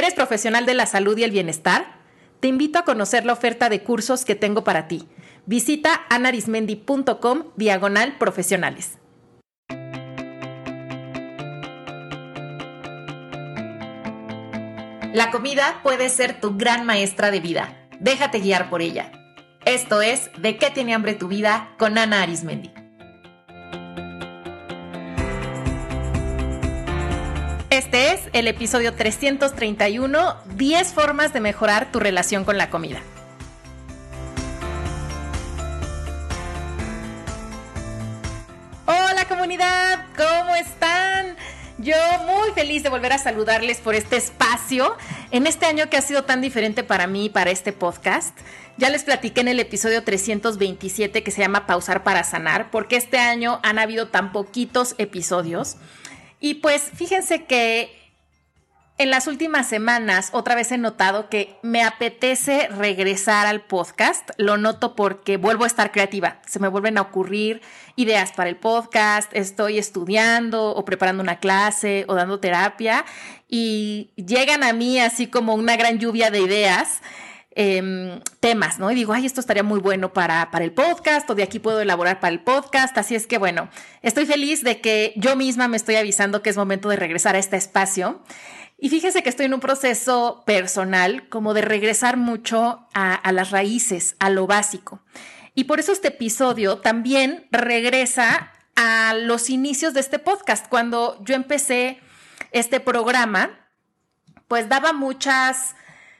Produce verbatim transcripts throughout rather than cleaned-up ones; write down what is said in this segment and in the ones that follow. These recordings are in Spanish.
¿Eres profesional de la salud y el bienestar? Te invito a conocer la oferta de cursos que tengo para ti. Visita anarismendi.com diagonal profesionales. La comida puede ser tu gran maestra de vida. Déjate guiar por ella. Esto es ¿De qué tiene hambre tu vida? Con Ana Arismendi. Este es el episodio trescientos treinta y uno, diez formas de mejorar tu relación con la comida. Hola comunidad, ¿cómo están? Yo muy feliz de volver a saludarles por este espacio, en este año que ha sido tan diferente para mí y para este podcast. Ya les platiqué en el episodio trescientos veintisiete que se llama Pausar para Sanar, porque este año han habido tan poquitos episodios. Y pues fíjense que en las últimas semanas otra vez he notado que me apetece regresar al podcast. Lo noto porque vuelvo a estar creativa. Se me vuelven a ocurrir ideas para el podcast. Estoy estudiando o preparando una clase o dando terapia y llegan a mí así como una gran lluvia de ideas, eh, temas, ¿no? Y digo, ay, esto estaría muy bueno para, para el podcast o de aquí puedo elaborar para el podcast. Así es que bueno, estoy feliz de que yo misma me estoy avisando que es momento de regresar a este espacio. Y fíjese que estoy en un proceso personal como de regresar mucho a, a las raíces, a lo básico. Y por eso este episodio también regresa a los inicios de este podcast. Cuando yo empecé este programa, pues daba muchas,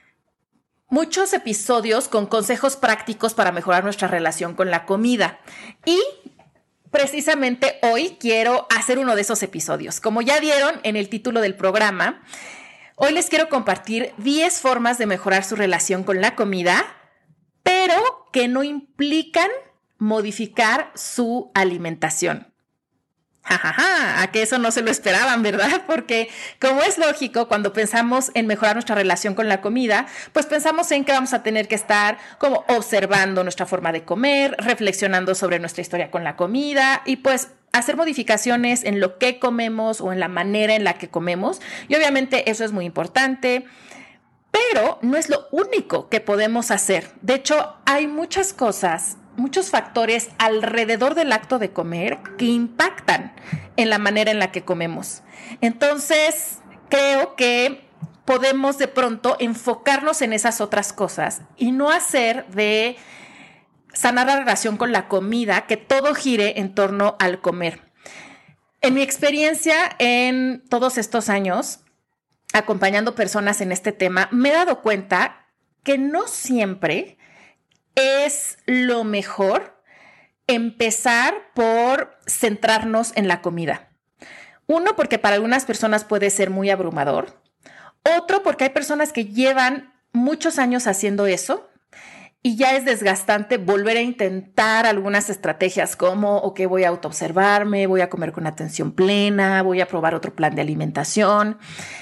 muchos episodios con consejos prácticos para mejorar nuestra relación con la comida. Y precisamente hoy quiero hacer uno de esos episodios. Como ya vieron en el título del programa, hoy les quiero compartir diez formas de mejorar su relación con la comida, pero que no implican modificar su alimentación. Jajaja, a que eso no se lo esperaban, ¿verdad? Porque como es lógico, cuando pensamos en mejorar nuestra relación con la comida, pues pensamos en que vamos a tener que estar como observando nuestra forma de comer, reflexionando sobre nuestra historia con la comida y pues hacer modificaciones en lo que comemos o en la manera en la que comemos. Y obviamente eso es muy importante, pero no es lo único que podemos hacer. De hecho, hay muchas cosas, muchos factores alrededor del acto de comer que impactan en la manera en la que comemos. Entonces, creo que podemos de pronto enfocarnos en esas otras cosas y no hacer de sanar la relación con la comida que todo gire en torno al comer. En mi experiencia en todos estos años, acompañando personas en este tema, me he dado cuenta que no siempre es lo mejor empezar por centrarnos en la comida. Uno, porque para algunas personas puede ser muy abrumador. Otro, porque hay personas que llevan muchos años haciendo eso y ya es desgastante volver a intentar algunas estrategias como, ok, voy a autoobservarme, voy a comer con atención plena, voy a probar otro plan de alimentación.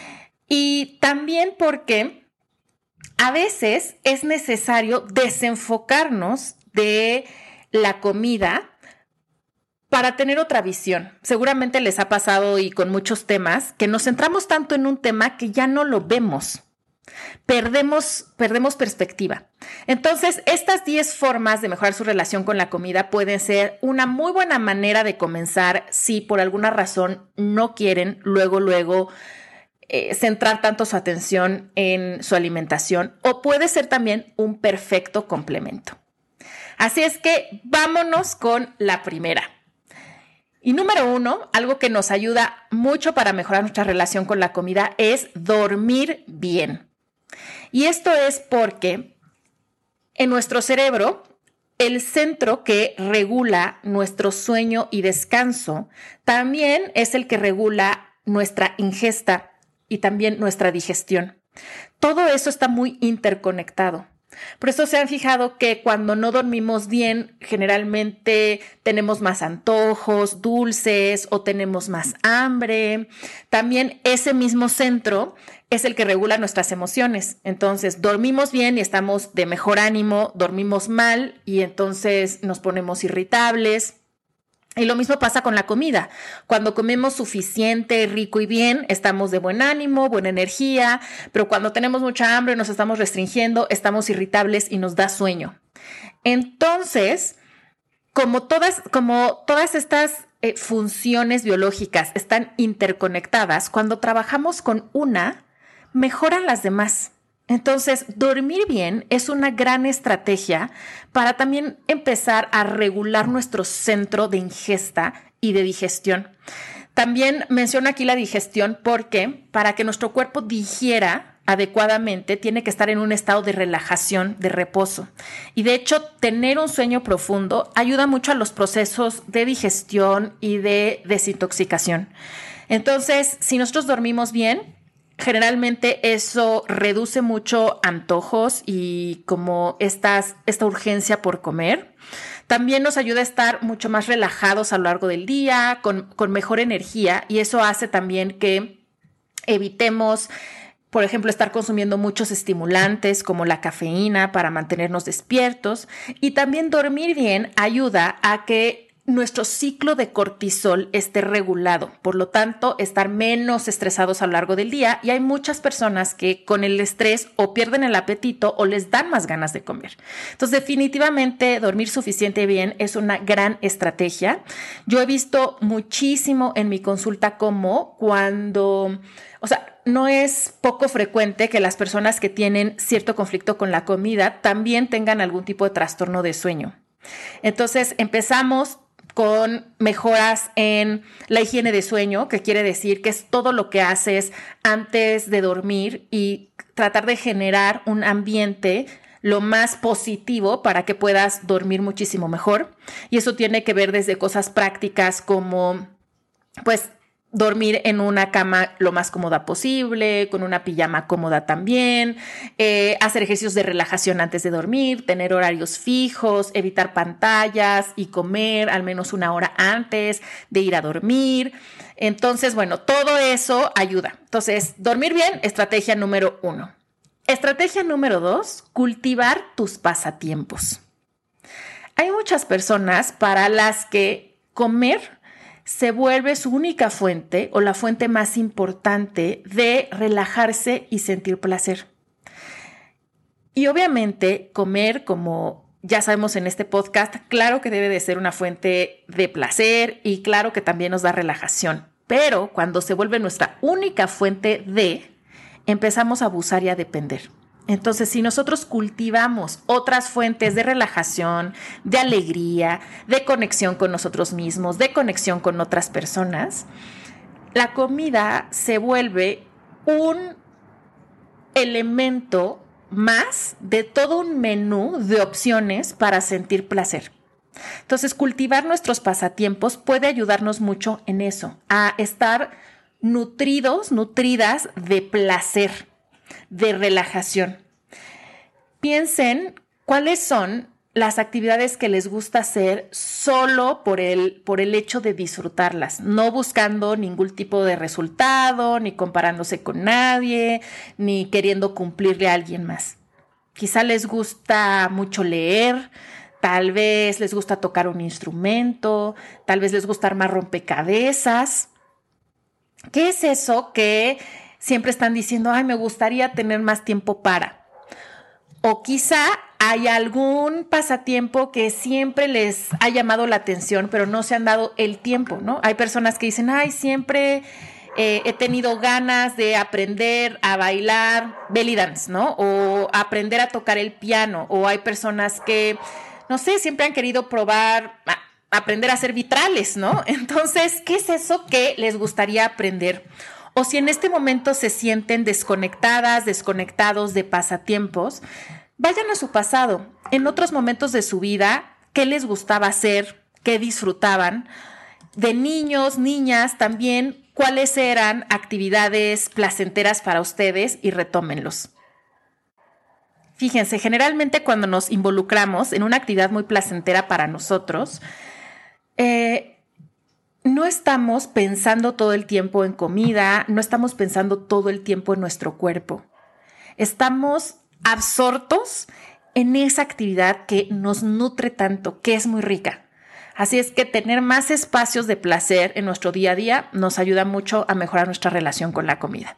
Y también porque a veces es necesario desenfocarnos de la comida para tener otra visión. Seguramente les ha pasado y con muchos temas que nos centramos tanto en un tema que ya no lo vemos. Perdemos, perdemos perspectiva. Entonces, estas diez formas de mejorar su relación con la comida pueden ser una muy buena manera de comenzar si por alguna razón no quieren luego, luego Eh, centrar tanto su atención en su alimentación, o puede ser también un perfecto complemento. Así es que vámonos con la primera. Y número uno, algo que nos ayuda mucho para mejorar nuestra relación con la comida es dormir bien. Y esto es porque en nuestro cerebro, el centro que regula nuestro sueño y descanso también es el que regula nuestra ingesta y también nuestra digestión. Todo eso está muy interconectado. Por eso se han fijado que cuando no dormimos bien, generalmente tenemos más antojos, dulces o tenemos más hambre. También ese mismo centro es el que regula nuestras emociones. Entonces, dormimos bien y estamos de mejor ánimo, dormimos mal y entonces nos ponemos irritables. Y lo mismo pasa con la comida. Cuando comemos suficiente, rico y bien, estamos de buen ánimo, buena energía, pero cuando tenemos mucha hambre, nos estamos restringiendo, estamos irritables y nos da sueño. Entonces, como todas, como todas estas eh, funciones biológicas están interconectadas, cuando trabajamos con una, mejoran las demás. Entonces, dormir bien es una gran estrategia para también empezar a regular nuestro centro de ingesta y de digestión. También menciono aquí la digestión porque para que nuestro cuerpo digiera adecuadamente tiene que estar en un estado de relajación, de reposo. Y de hecho, tener un sueño profundo ayuda mucho a los procesos de digestión y de desintoxicación. Entonces, si nosotros dormimos bien, generalmente eso reduce mucho antojos y como estas, esta urgencia por comer. También nos ayuda a estar mucho más relajados a lo largo del día, con, con mejor energía, y eso hace también que evitemos, por ejemplo, estar consumiendo muchos estimulantes como la cafeína para mantenernos despiertos. Y también dormir bien ayuda a que nuestro ciclo de cortisol esté regulado, por lo tanto, estar menos estresados a lo largo del día, y hay muchas personas que con el estrés o pierden el apetito o les dan más ganas de comer. Entonces, definitivamente dormir suficiente bien es una gran estrategia. Yo he visto muchísimo en mi consulta cómo cuando, o sea, no es poco frecuente que las personas que tienen cierto conflicto con la comida también tengan algún tipo de trastorno de sueño. Entonces, empezamos con mejoras en la higiene de sueño, que quiere decir que es todo lo que haces antes de dormir y tratar de generar un ambiente lo más positivo para que puedas dormir muchísimo mejor. Y eso tiene que ver desde cosas prácticas como, pues, dormir en una cama lo más cómoda posible, con una pijama cómoda también, eh, hacer ejercicios de relajación antes de dormir, tener horarios fijos, evitar pantallas y comer al menos una hora antes de ir a dormir. Entonces, bueno, todo eso ayuda. Entonces, dormir bien, estrategia número uno. Estrategia número dos, cultivar tus pasatiempos. Hay muchas personas para las que comer se vuelve su única fuente o la fuente más importante de relajarse y sentir placer. Y obviamente comer, como ya sabemos en este podcast, claro que debe de ser una fuente de placer y claro que también nos da relajación. Pero cuando se vuelve nuestra única fuente de, empezamos a abusar y a depender. Entonces, si nosotros cultivamos otras fuentes de relajación, de alegría, de conexión con nosotros mismos, de conexión con otras personas, la comida se vuelve un elemento más de todo un menú de opciones para sentir placer. Entonces, cultivar nuestros pasatiempos puede ayudarnos mucho en eso, a estar nutridos, nutridas de placer, de relajación. Piensen cuáles son las actividades que les gusta hacer solo por el, por el hecho de disfrutarlas, no buscando ningún tipo de resultado, ni comparándose con nadie, ni queriendo cumplirle a alguien más. Quizá les gusta mucho leer, tal vez les gusta tocar un instrumento, tal vez les gusta armar rompecabezas. ¿Qué es eso que siempre están diciendo, ay, me gustaría tener más tiempo para? O quizá hay algún pasatiempo que siempre les ha llamado la atención, pero no se han dado el tiempo, ¿no? Hay personas que dicen, ay, siempre eh, he tenido ganas de aprender a bailar belly dance, ¿no? O aprender a tocar el piano. O hay personas que, no sé, siempre han querido probar, a, aprender a hacer vitrales, ¿no? Entonces, ¿qué es eso que les gustaría aprender? O si en este momento se sienten desconectadas, desconectados de pasatiempos, vayan a su pasado. En otros momentos de su vida, ¿qué les gustaba hacer? ¿Qué disfrutaban? De niños, niñas, también, ¿cuáles eran actividades placenteras para ustedes? Y retómenlos. Fíjense, generalmente cuando nos involucramos en una actividad muy placentera para nosotros, eh, no estamos pensando todo el tiempo en comida, no estamos pensando todo el tiempo en nuestro cuerpo. Estamos absortos en esa actividad que nos nutre tanto, que es muy rica. Así es que tener más espacios de placer en nuestro día a día nos ayuda mucho a mejorar nuestra relación con la comida.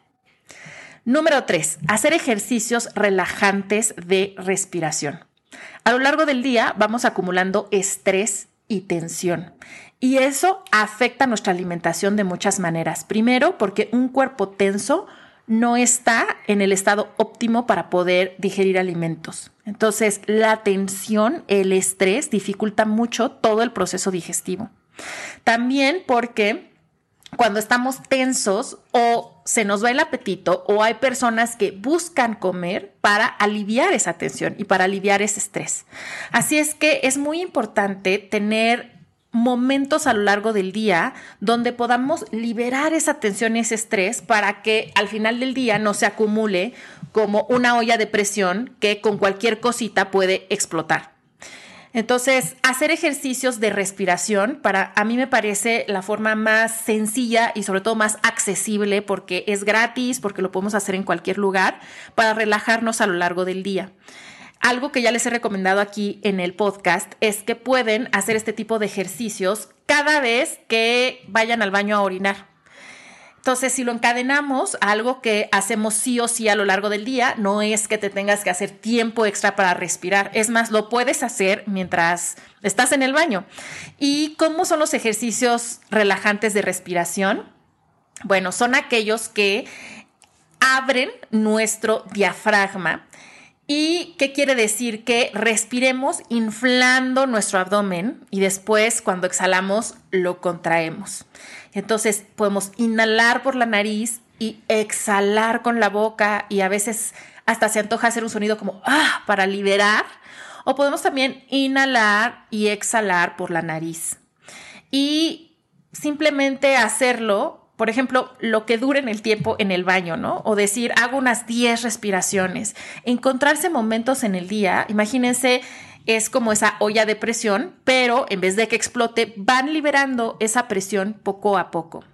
Número tres, hacer ejercicios relajantes de respiración. A lo largo del día vamos acumulando estrés y tensión. Y eso afecta nuestra alimentación de muchas maneras. Primero, porque un cuerpo tenso no está en el estado óptimo para poder digerir alimentos. Entonces, la tensión, el estrés, dificulta mucho todo el proceso digestivo. También porque cuando estamos tensos o se nos va el apetito o hay personas que buscan comer para aliviar esa tensión y para aliviar ese estrés. Así es que es muy importante tener momentos a lo largo del día donde podamos liberar esa tensión y ese estrés para que al final del día no se acumule como una olla de presión que con cualquier cosita puede explotar. Entonces, hacer ejercicios de respiración para a mí me parece la forma más sencilla y sobre todo más accesible porque es gratis, porque lo podemos hacer en cualquier lugar para relajarnos a lo largo del día. Algo que ya les he recomendado aquí en el podcast es que pueden hacer este tipo de ejercicios cada vez que vayan al baño a orinar. Entonces, si lo encadenamos a algo que hacemos sí o sí a lo largo del día, no es que te tengas que hacer tiempo extra para respirar. Es más, lo puedes hacer mientras estás en el baño. ¿Y cómo son los ejercicios relajantes de respiración? Bueno, son aquellos que abren nuestro diafragma. ¿Y qué quiere decir? Que respiremos inflando nuestro abdomen y después cuando exhalamos lo contraemos. Entonces podemos inhalar por la nariz y exhalar con la boca y a veces hasta se antoja hacer un sonido como ¡ah! Para liberar. O podemos también inhalar y exhalar por la nariz. Y simplemente hacerlo. Por ejemplo, lo que dure en el tiempo en el baño, ¿no? O decir, hago unas diez respiraciones. Encontrarse momentos en el día, imagínense, es como esa olla de presión, pero en vez de que explote, van liberando esa presión poco a poco.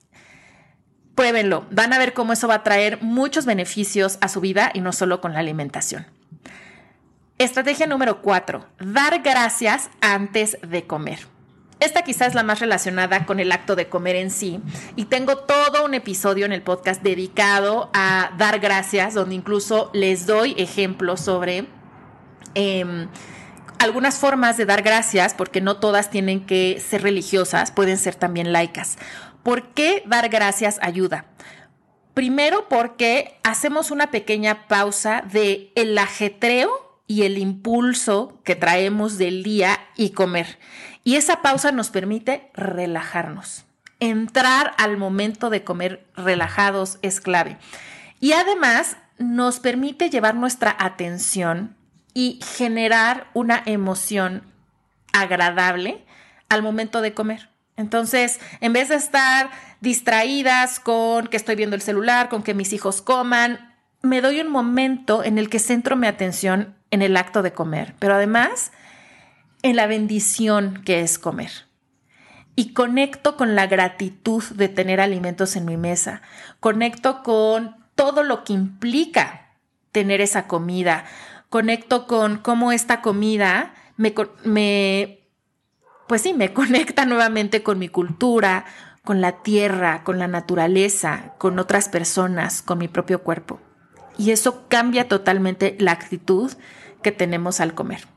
Pruébenlo, van a ver cómo eso va a traer muchos beneficios a su vida y no solo con la alimentación. Estrategia número cuatro, dar gracias antes de comer. Esta quizás es la más relacionada con el acto de comer en sí y tengo todo un episodio en el podcast dedicado a dar gracias, donde incluso les doy ejemplos sobre eh, algunas formas de dar gracias, porque no todas tienen que ser religiosas, pueden ser también laicas. ¿Por qué dar gracias ayuda? Primero porque hacemos una pequeña pausa de el ajetreo y el impulso que traemos del día y comer. Y esa pausa nos permite relajarnos. Entrar al momento de comer relajados es clave. Y además nos permite llevar nuestra atención y generar una emoción agradable al momento de comer. Entonces, en vez de estar distraídas con que estoy viendo el celular, con que mis hijos coman, me doy un momento en el que centro mi atención en el acto de comer, pero además en la bendición que es comer. Y conecto con la gratitud de tener alimentos en mi mesa. Conecto con todo lo que implica tener esa comida. Conecto con cómo esta comida me, me, pues sí, me conecta nuevamente con mi cultura, con la tierra, con la naturaleza, con otras personas, con mi propio cuerpo. Y eso cambia totalmente la actitud que tenemos al comer.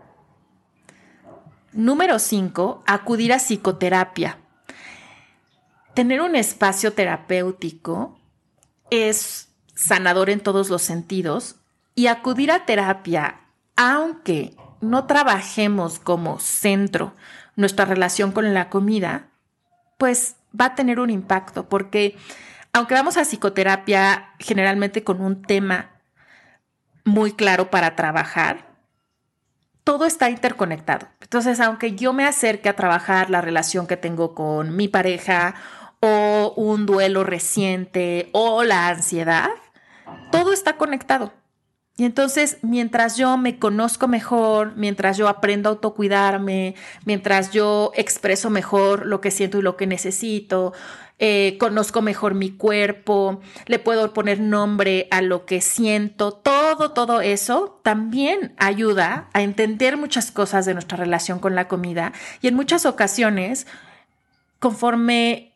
Número cinco, acudir a psicoterapia. Tener un espacio terapéutico es sanador en todos los sentidos y acudir a terapia, aunque no trabajemos como centro nuestra relación con la comida, pues va a tener un impacto porque aunque vamos a psicoterapia generalmente con un tema muy claro para trabajar, todo está interconectado. Entonces, aunque yo me acerque a trabajar la relación que tengo con mi pareja o un duelo reciente o la ansiedad, todo está conectado. Y entonces, mientras yo me conozco mejor, mientras yo aprendo a autocuidarme, mientras yo expreso mejor lo que siento y lo que necesito, eh, conozco mejor mi cuerpo, le puedo poner nombre a lo que siento. Todo, todo eso también ayuda a entender muchas cosas de nuestra relación con la comida y en muchas ocasiones, conforme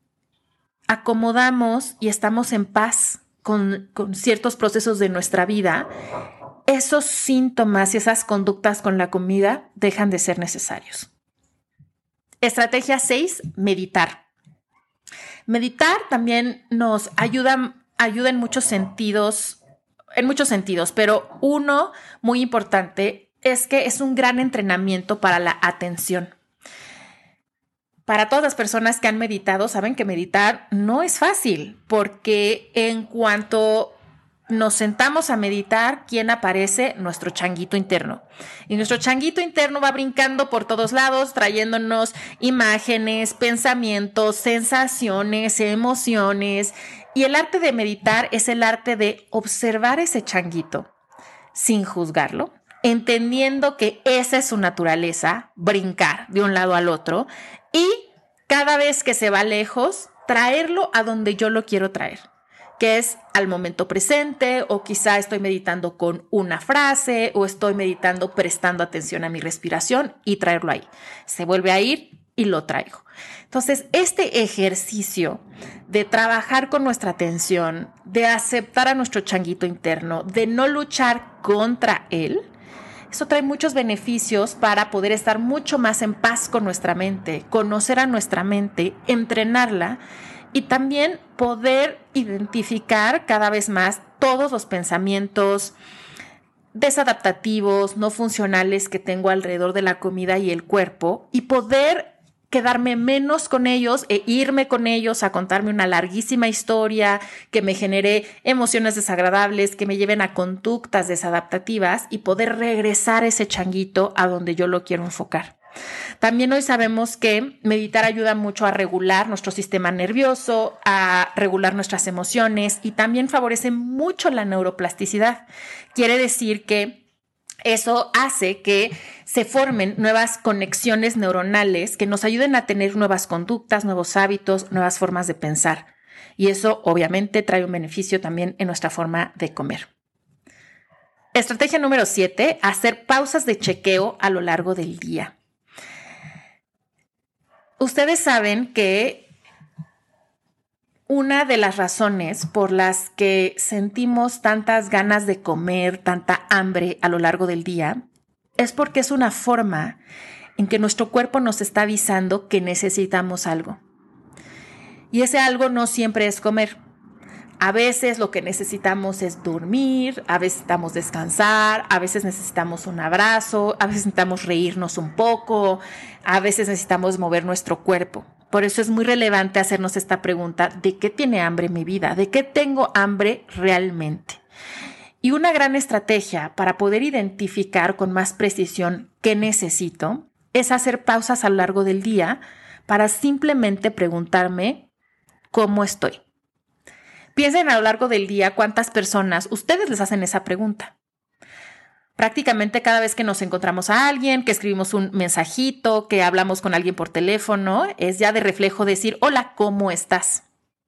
acomodamos y estamos en paz con, con ciertos procesos de nuestra vida, esos síntomas y esas conductas con la comida dejan de ser necesarios. Estrategia seis, meditar. Meditar también nos ayuda, ayuda en muchos sentidos, en muchos sentidos, pero uno muy importante es que es un gran entrenamiento para la atención. Para todas las personas que han meditado, saben que meditar no es fácil, porque en cuanto nos sentamos a meditar, ¿quién aparece? Nuestro changuito interno. Y nuestro changuito interno va brincando por todos lados, trayéndonos imágenes, pensamientos, sensaciones, emociones. Y el arte de meditar es el arte de observar ese changuito sin juzgarlo, entendiendo que esa es su naturaleza, brincar de un lado al otro, y cada vez que se va lejos, traerlo a donde yo lo quiero traer, que es al momento presente, o quizá estoy meditando con una frase, o estoy meditando prestando atención a mi respiración y traerlo ahí. Se vuelve a ir y lo traigo. Entonces, este ejercicio de trabajar con nuestra atención, de aceptar a nuestro changuito interno, de no luchar contra él, eso trae muchos beneficios para poder estar mucho más en paz con nuestra mente, conocer a nuestra mente, entrenarla y también poder identificar cada vez más todos los pensamientos desadaptativos, no funcionales que tengo alrededor de la comida y el cuerpo y poder quedarme menos con ellos e irme con ellos a contarme una larguísima historia que me genere emociones desagradables, que me lleven a conductas desadaptativas y poder regresar ese changuito a donde yo lo quiero enfocar. También hoy sabemos que meditar ayuda mucho a regular nuestro sistema nervioso, a regular nuestras emociones y también favorece mucho la neuroplasticidad. Quiere decir que eso hace que se formen nuevas conexiones neuronales que nos ayuden a tener nuevas conductas, nuevos hábitos, nuevas formas de pensar. Y eso obviamente trae un beneficio también en nuestra forma de comer. Estrategia número siete, hacer pausas de chequeo a lo largo del día. Ustedes saben que una de las razones por las que sentimos tantas ganas de comer, tanta hambre a lo largo del día, es porque es una forma en que nuestro cuerpo nos está avisando que necesitamos algo. Y ese algo no siempre es comer. A veces lo que necesitamos es dormir, a veces necesitamos descansar, a veces necesitamos un abrazo, a veces necesitamos reírnos un poco, a veces necesitamos mover nuestro cuerpo. Por eso es muy relevante hacernos esta pregunta: ¿de qué tiene hambre mi vida? ¿De qué tengo hambre realmente? Y una gran estrategia para poder identificar con más precisión qué necesito es hacer pausas a lo largo del día para simplemente preguntarme cómo estoy. Piensen a lo largo del día cuántas personas ustedes les hacen esa pregunta. Prácticamente cada vez que nos encontramos a alguien, que escribimos un mensajito, que hablamos con alguien por teléfono, es ya de reflejo decir: hola, ¿cómo estás?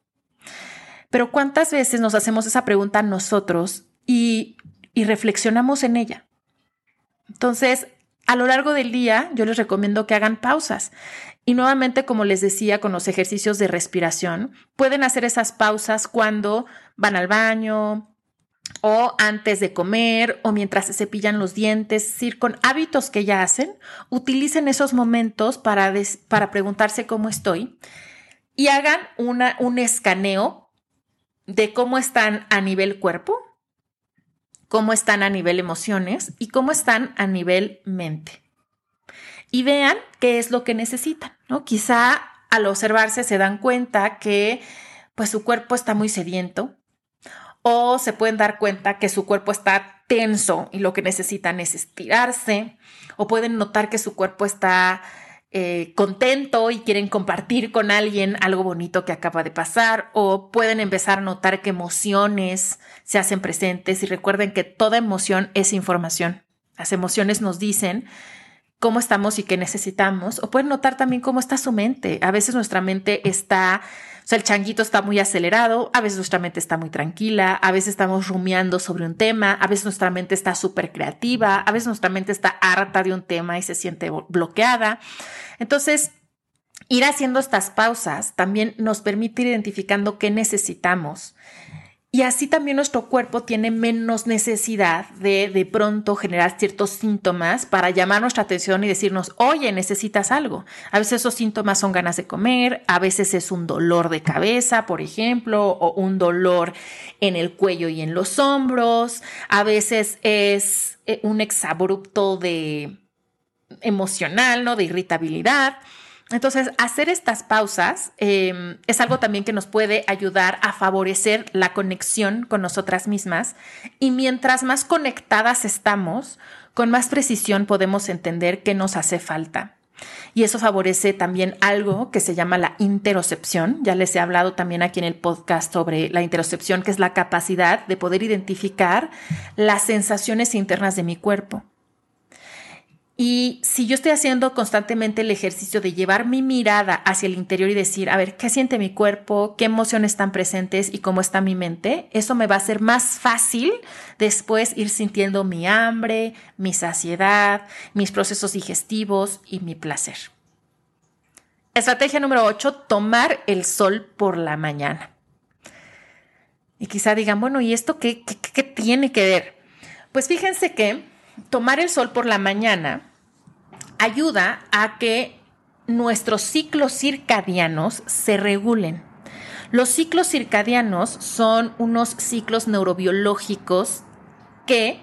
Pero ¿cuántas veces nos hacemos esa pregunta nosotros y, y reflexionamos en ella? Entonces, a lo largo del día, yo les recomiendo que hagan pausas. Y nuevamente, como les decía, con los ejercicios de respiración, pueden hacer esas pausas cuando van al baño, o antes de comer, o mientras se cepillan los dientes. Es decir, con hábitos que ya hacen, utilicen esos momentos para, des, para preguntarse cómo estoy y hagan una, un escaneo de cómo están a nivel cuerpo, cómo están a nivel emociones y cómo están a nivel mente. Y vean qué es lo que necesitan, ¿no? Quizá al observarse se dan cuenta que pues, su cuerpo está muy sediento, o se pueden dar cuenta que su cuerpo está tenso y lo que necesitan es estirarse, o pueden notar que su cuerpo está eh, contento y quieren compartir con alguien algo bonito que acaba de pasar, o pueden empezar a notar que emociones se hacen presentes. Y recuerden que toda emoción es información. Las emociones nos dicen cómo estamos y qué necesitamos, o pueden notar también cómo está su mente. A veces nuestra mente está O sea, el changuito está muy acelerado, a veces nuestra mente está muy tranquila, a veces estamos rumiando sobre un tema, a veces nuestra mente está súper creativa, a veces nuestra mente está harta de un tema y se siente bloqueada. Entonces, ir haciendo estas pausas también nos permite ir identificando qué necesitamos. Y así también nuestro cuerpo tiene menos necesidad de de pronto generar ciertos síntomas para llamar nuestra atención y decirnos, oye, necesitas algo. A veces esos síntomas son ganas de comer, a veces es un dolor de cabeza, por ejemplo, o un dolor en el cuello y en los hombros. A veces es un exabrupto de emocional, ¿no? De irritabilidad. Entonces, hacer estas pausas eh, es algo también que nos puede ayudar a favorecer la conexión con nosotras mismas, y mientras más conectadas estamos, con más precisión podemos entender qué nos hace falta. Y eso favorece también algo que se llama la interocepción. Ya les he hablado también aquí en el podcast sobre la interocepción, que es la capacidad de poder identificar las sensaciones internas de mi cuerpo. Y si yo estoy haciendo constantemente el ejercicio de llevar mi mirada hacia el interior y decir, a ver, ¿qué siente mi cuerpo? ¿Qué emociones están presentes? ¿Y cómo está mi mente? Eso me va a hacer más fácil después ir sintiendo mi hambre, mi saciedad, mis procesos digestivos y mi placer. Estrategia número ocho, tomar el sol por la mañana. Y quizá digan, bueno, ¿y esto qué, qué, qué tiene que ver? Pues fíjense que tomar el sol por la mañana ayuda a que nuestros ciclos circadianos se regulen. Los ciclos circadianos son unos ciclos neurobiológicos que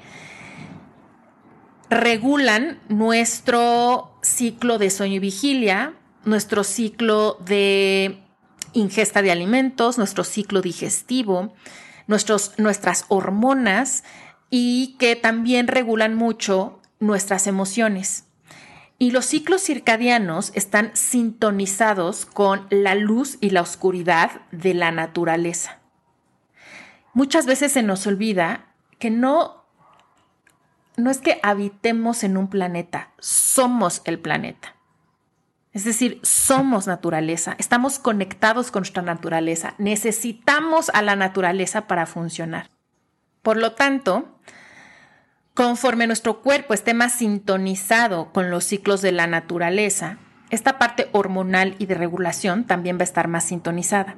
regulan nuestro ciclo de sueño y vigilia, nuestro ciclo de ingesta de alimentos, nuestro ciclo digestivo, nuestros, nuestras hormonas, y que también regulan mucho nuestras emociones. Y los ciclos circadianos están sintonizados con la luz y la oscuridad de la naturaleza. Muchas veces se nos olvida que no, no es que habitemos en un planeta, somos el planeta. Es decir, somos naturaleza, estamos conectados con nuestra naturaleza, necesitamos a la naturaleza para funcionar. Por lo tanto, conforme nuestro cuerpo esté más sintonizado con los ciclos de la naturaleza, esta parte hormonal y de regulación también va a estar más sintonizada.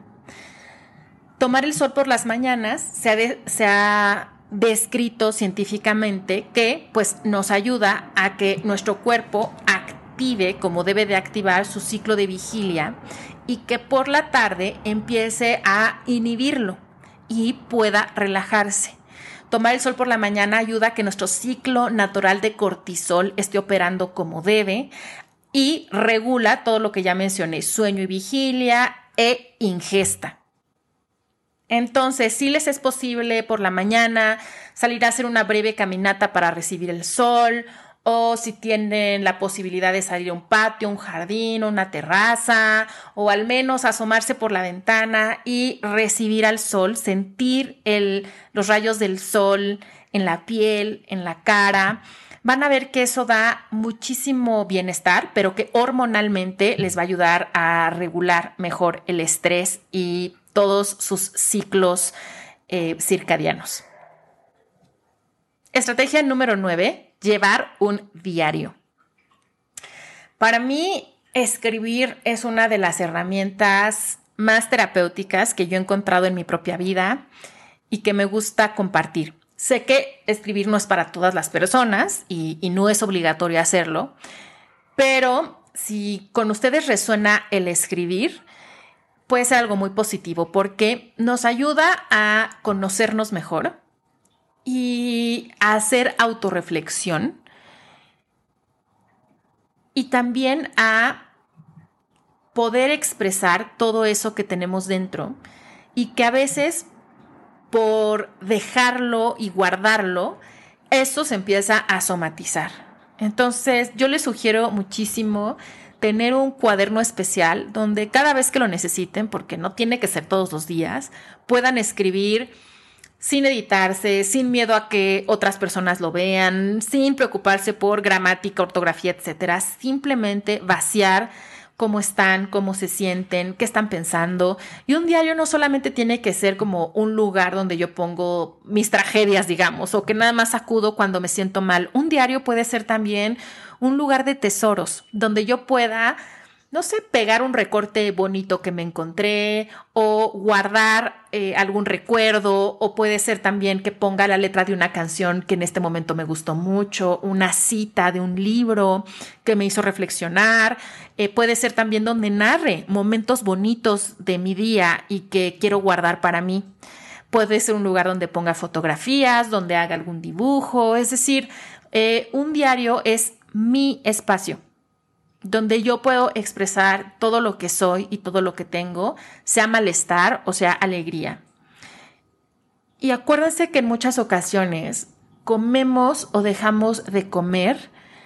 Tomar el sol por las mañanas se ha, de, se ha descrito científicamente que pues, nos ayuda a que nuestro cuerpo active como debe de activar su ciclo de vigilia y que por la tarde empiece a inhibirlo y pueda relajarse. Tomar el sol por la mañana ayuda a que nuestro ciclo natural de cortisol esté operando como debe y regula todo lo que ya mencioné, sueño y vigilia e ingesta. Entonces, si les es posible por la mañana salir a hacer una breve caminata para recibir el sol, o si tienen la posibilidad de salir a un patio, un jardín, una terraza, o al menos asomarse por la ventana y recibir al sol, sentir el, los rayos del sol en la piel, en la cara, van a ver que eso da muchísimo bienestar, pero que hormonalmente les va a ayudar a regular mejor el estrés y todos sus ciclos eh, circadianos. Estrategia número nueve. Llevar un diario. Para mí, escribir es una de las herramientas más terapéuticas que yo he encontrado en mi propia vida y que me gusta compartir. Sé que escribir no es para todas las personas y, y no es obligatorio hacerlo, pero si con ustedes resuena el escribir, puede ser algo muy positivo porque nos ayuda a conocernos mejor y a hacer autorreflexión y también a poder expresar todo eso que tenemos dentro y que a veces por dejarlo y guardarlo, eso se empieza a somatizar. Entonces yo les sugiero muchísimo tener un cuaderno especial donde cada vez que lo necesiten, porque no tiene que ser todos los días, puedan escribir sin editarse, sin miedo a que otras personas lo vean, sin preocuparse por gramática, ortografía, etcétera. Simplemente vaciar cómo están, cómo se sienten, qué están pensando. Y un diario no solamente tiene que ser como un lugar donde yo pongo mis tragedias, digamos, o que nada más acudo cuando me siento mal. Un diario puede ser también un lugar de tesoros, donde yo pueda, no sé, pegar un recorte bonito que me encontré o guardar eh, algún recuerdo, o puede ser también que ponga la letra de una canción que en este momento me gustó mucho, una cita de un libro que me hizo reflexionar. Eh, puede ser también donde narre momentos bonitos de mi día y que quiero guardar para mí. Puede ser un lugar donde ponga fotografías, donde haga algún dibujo. Es decir, eh, un diario es mi espacio, donde yo puedo expresar todo lo que soy y todo lo que tengo, sea malestar o sea alegría. Y acuérdense que en muchas ocasiones comemos o dejamos de comer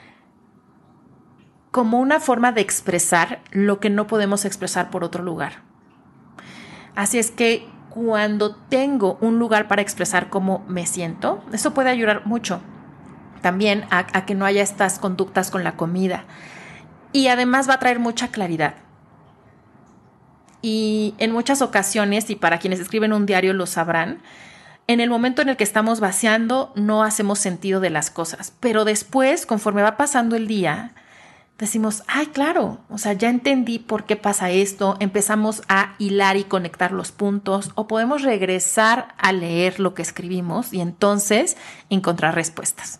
como una forma de expresar lo que no podemos expresar por otro lugar. Así es que cuando tengo un lugar para expresar cómo me siento, eso puede ayudar mucho también a, a que no haya estas conductas con la comida. Y además va a traer mucha claridad. Y en muchas ocasiones, y para quienes escriben un diario lo sabrán, en el momento en el que estamos vaciando no hacemos sentido de las cosas. Pero después, conforme va pasando el día, decimos, ay, claro, o sea, ya entendí por qué pasa esto. Empezamos a hilar y conectar los puntos, o podemos regresar a leer lo que escribimos y entonces encontrar respuestas.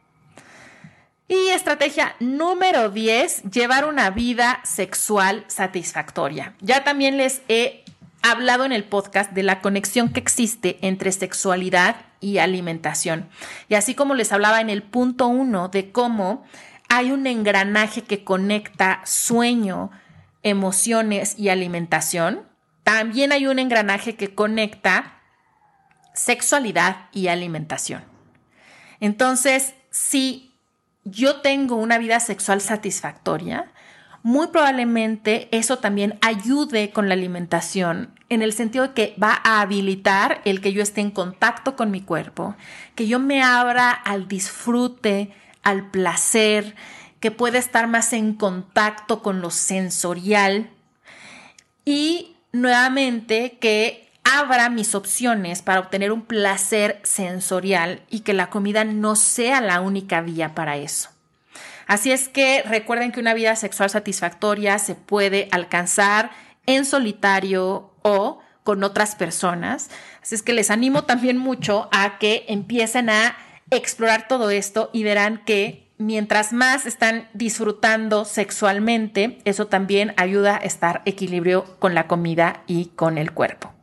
Y estrategia número diez, llevar una vida sexual satisfactoria. Ya también les he hablado en el podcast de la conexión que existe entre sexualidad y alimentación. Y así como les hablaba en el punto uno de cómo hay un engranaje que conecta sueño, emociones y alimentación, también hay un engranaje que conecta sexualidad y alimentación. Entonces, si yo tengo una vida sexual satisfactoria, muy probablemente eso también ayude con la alimentación, en el sentido de que va a habilitar el que yo esté en contacto con mi cuerpo, que yo me abra al disfrute, al placer, que pueda estar más en contacto con lo sensorial y nuevamente que abra mis opciones para obtener un placer sensorial y que la comida no sea la única vía para eso. Así es que recuerden que una vida sexual satisfactoria se puede alcanzar en solitario o con otras personas. Así es que les animo también mucho a que empiecen a explorar todo esto y verán que mientras más están disfrutando sexualmente, eso también ayuda a estar en equilibrio con la comida y con el cuerpo.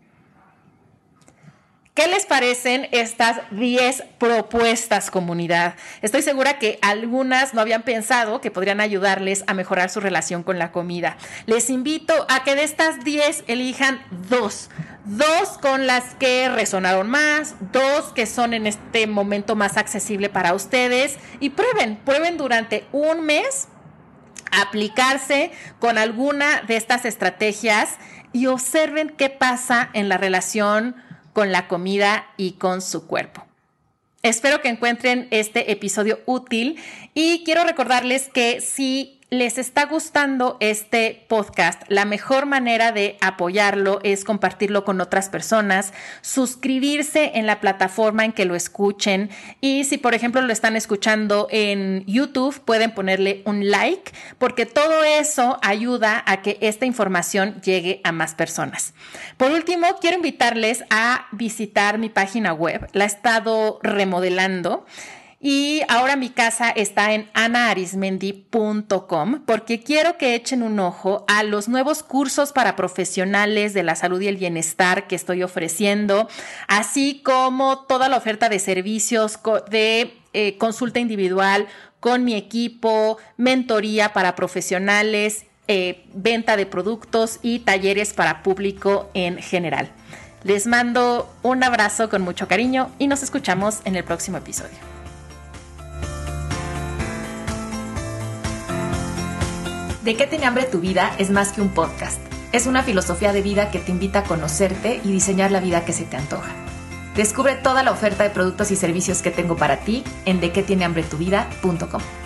¿Qué les parecen estas diez propuestas, comunidad? Estoy segura que algunas no habían pensado que podrían ayudarles a mejorar su relación con la comida. Les invito a que de estas diez elijan dos. Dos con las que resonaron más, dos que son en este momento más accesible para ustedes y prueben, prueben durante un mes aplicarse con alguna de estas estrategias y observen qué pasa en la relación con la comida y con su cuerpo. Espero que encuentren este episodio útil y quiero recordarles que si les está gustando este podcast, la mejor manera de apoyarlo es compartirlo con otras personas, suscribirse en la plataforma en que lo escuchen y si por ejemplo lo están escuchando en YouTube pueden ponerle un like porque todo eso ayuda a que esta información llegue a más personas. Por último, quiero invitarles a visitar mi página web, la he estado remodelando. Y ahora mi casa está en ana arismendi punto com porque quiero que echen un ojo a los nuevos cursos para profesionales de la salud y el bienestar que estoy ofreciendo, así como toda la oferta de servicios de eh, consulta individual con mi equipo, mentoría para profesionales, eh, venta de productos y talleres para público en general. Les mando un abrazo con mucho cariño y nos escuchamos en el próximo episodio. ¿De qué tiene hambre tu vida? Es más que un podcast. Es una filosofía de vida que te invita a conocerte y diseñar la vida que se te antoja. Descubre toda la oferta de productos y servicios que tengo para ti en de qué tiene hambre tu vida punto com.